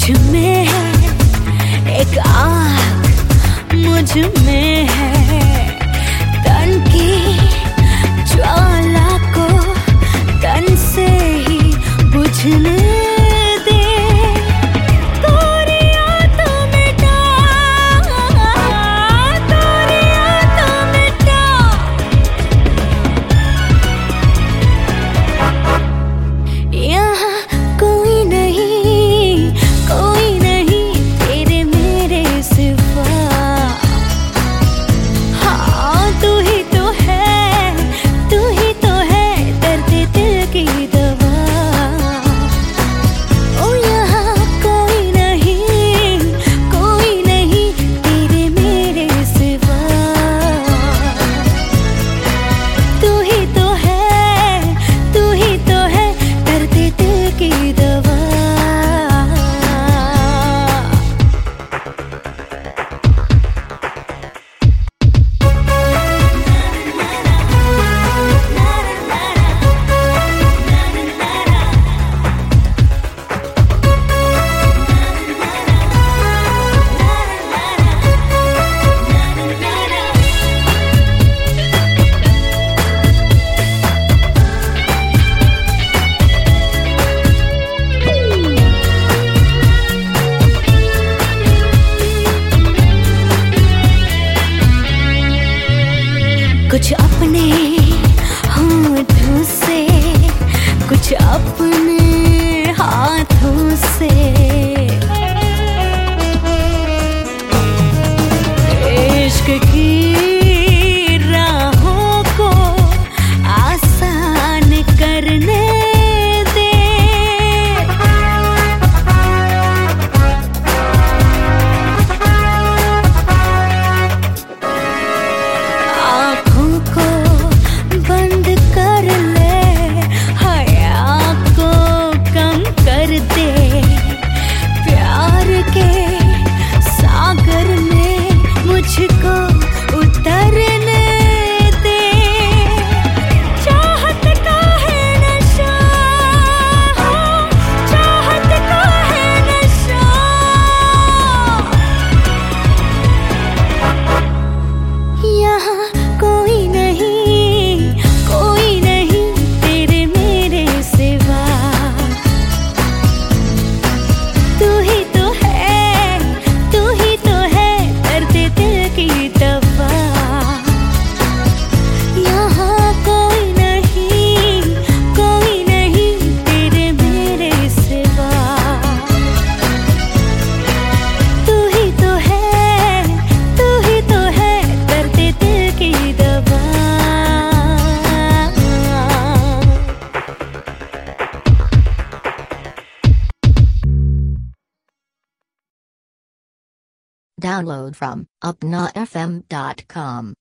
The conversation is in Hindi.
तुझ में है एक आग, मुझ में है तन की ज्वाला को तन से ही बुझने दे। दूरियां तो मिटा, दूरियां तो मिटा। यहाँ कोई नहीं, कोई नहीं तेरे मेरे सिवा। हाँ तू ही तो है, तू ही तो है दर्द दिल की दवा। ओ यहाँ कोई नहीं, कोई नहीं तेरे मेरे सिवा। तू ही तो है, तू ही तो है दर्द दिल की दवा। कुछ अपने होठों से, कुछ अपने हाथों से। इश्क की राहों को आसान करने दे। आँखों को बंद कर ले, हया को कम कर दे। प्यार के सागर में मुझको उतरने दे। चाहत का है नशा, चाहत का है नशा। यहाँ कोई नहीं, कोई नहीं तेरे मेरे सिवा। तू ही तो है, तू ही तो है दर्द दिल की दवा। यहाँ कोई नहीं, कोई नहीं तेरे मेरे सिवा। तू ही तो है, तू ही तो है दर्द दिल की दवा। Download from upnafm.com.